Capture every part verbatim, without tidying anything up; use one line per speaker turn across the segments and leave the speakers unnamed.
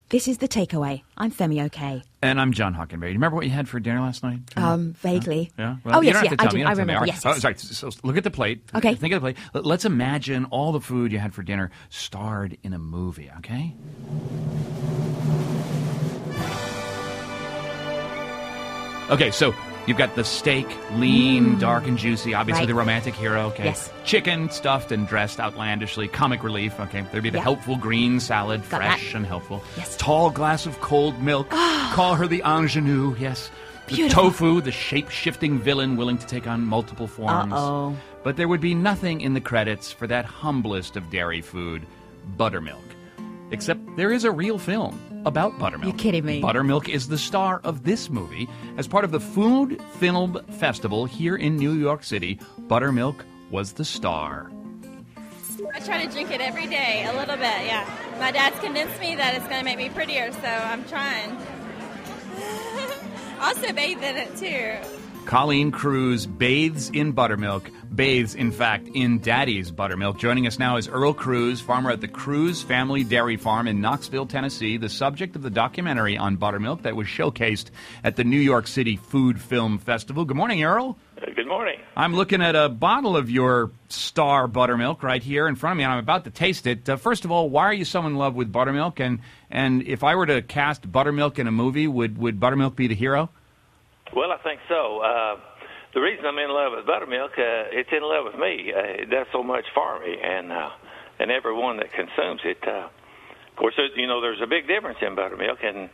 This is The Takeaway. I'm Femi O'Kay.
And I'm John Hockenberry. Do you remember what you had for dinner last night?
Um, vaguely.
Yeah? Well,
oh,
you
yes,
don't
yeah,
have to tell
I do.
me. You
I
don't have to
remember.
tell me.
Yes,
Oh,
yes.
sorry. So look at the plate.
Okay.
Think of the plate. Let- Let's imagine all the food you had for dinner starred in a movie, okay? Okay, so you've got the steak, lean,
Mm.
dark, and juicy. Obviously,
Right.
the romantic hero. Okay.
Yes.
Chicken, stuffed and dressed outlandishly. Comic relief. Okay. There'd be the
Yeah.
helpful green salad,
Got
fresh
that.
and helpful.
Yes.
Tall glass of cold milk. Call her the ingenue. Yes. The
Beautiful.
tofu, the shape-shifting villain willing to take on multiple forms.
Uh-oh.
But there would be nothing in the credits for that humblest of dairy food, buttermilk. Except there is a real film about buttermilk.
You're kidding me.
Buttermilk is the star of this movie. As part of the Food Film Festival here in New York City, buttermilk was the star.
I try to drink it every day, a little bit, yeah. My dad's convinced me that it's going to make me prettier, so I'm trying. Also bathe in it, too.
Colleen Cruz bathes in buttermilk, bathes, in fact, in Daddy's buttermilk. Joining us now is Earl Cruz, farmer at the Cruz Family Dairy Farm in Knoxville, Tennessee, the subject of the documentary on buttermilk that was showcased at the New York City Food Film Festival. Good morning, Earl.
Uh, Good morning.
I'm looking at a bottle of your star buttermilk right here in front of me, and I'm about to taste it. Uh, first of all, why are you so in love with buttermilk? And and if I were to cast buttermilk in a movie, would, would buttermilk be the hero?
Well, I think so. Uh, the reason I'm in love with buttermilk, uh, it's in love with me. Uh, it does so much for me, and uh, and everyone that consumes it. Uh, of course, there's, you know, there's a big difference in buttermilk, and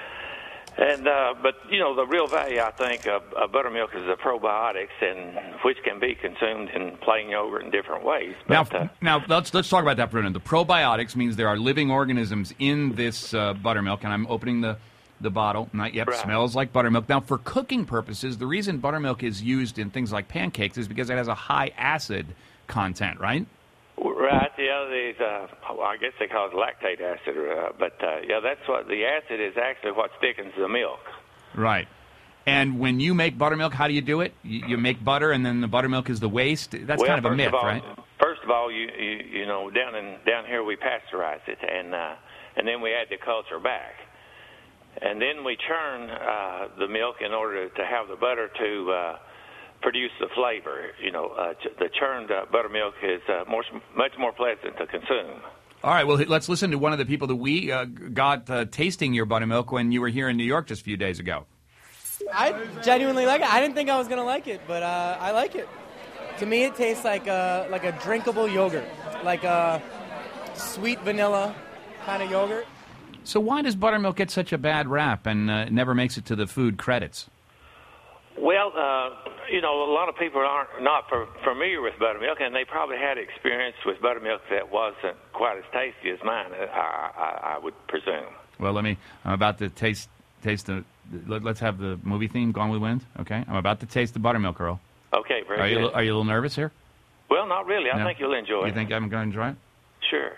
and uh, but you know, the real value I think of, of buttermilk is the probiotics, and which can be consumed in plain yogurt in different ways. But,
Now,
uh,
now let's let's talk about that for a minute. The probiotics means there are living organisms in this uh, buttermilk, and I'm opening the, the bottle. Not yet.
Right.
Smells like buttermilk. Now, for cooking purposes, the reason buttermilk is used in things like pancakes is because it has a high acid content, right?
Right, yeah, these, uh, well, I guess they call it lactate acid, uh, but uh, yeah, that's what the acid is actually what thickens the milk.
Right. And when you make buttermilk, how do you do it? You, you make butter, and then the buttermilk is the waste. That's
well,
kind of a
first
myth,
of all,
right?
First of all, you, you you know down in down here we pasteurize it, and uh, and then we add the culture back, and then we churn uh, the milk in order to have the butter to uh, produce the flavor. You know, uh, ch- the churned uh, buttermilk is uh, more much more pleasant to consume.
All right, well, let's listen to one of the people that we uh, got uh, tasting your buttermilk when you were here in New York just a few days ago.
I genuinely like it. I didn't think I was gonna like it, but uh, I like it. To me, it tastes like a like a drinkable yogurt, like a sweet vanilla kind of yogurt.
So why does buttermilk get such a bad rap and uh, never makes it to the food credits?
Well, uh, you know, a lot of people aren't not for, familiar with buttermilk, and they probably had experience with buttermilk that wasn't quite as tasty as mine. I, I, I would presume.
Well, let me. I'm about to taste taste the. Let, let's have the movie theme, Gone with the Wind. Okay, I'm about to taste the buttermilk, Earl.
Okay, very
Are
good.
you Are you a little nervous here?
Well, not really. I
No?
think you'll enjoy
You
it.
think I'm going to enjoy it?
Sure.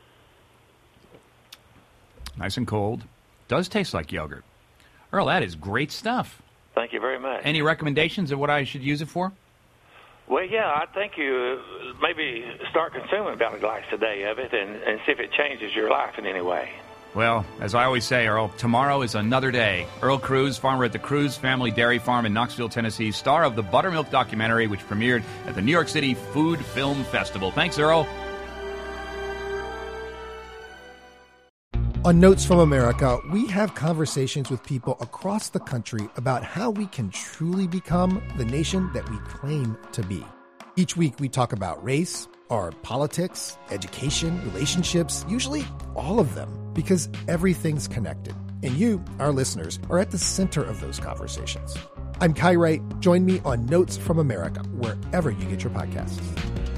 Nice and cold. Does taste like yogurt. Earl, that is great stuff.
Thank you very much.
Any recommendations of what I should use it for?
Well, yeah, I think you uh, maybe start consuming about a glass a day of it and, and see if it changes your life in any way.
Well, as I always say, Earl, tomorrow is another day. Earl Cruz, farmer at the Cruz Family Dairy Farm in Knoxville, Tennessee, star of the Buttermilk documentary, which premiered at the New York City Food Film Festival. Thanks, Earl.
On Notes from America, we have conversations with people across the country about how we can truly become the nation that we claim to be. Each week, we talk about race, our politics, education, relationships, usually all of them, because everything's connected. And you, our listeners, are at the center of those conversations. I'm Kai Wright. Join me on Notes from America, wherever you get your podcasts.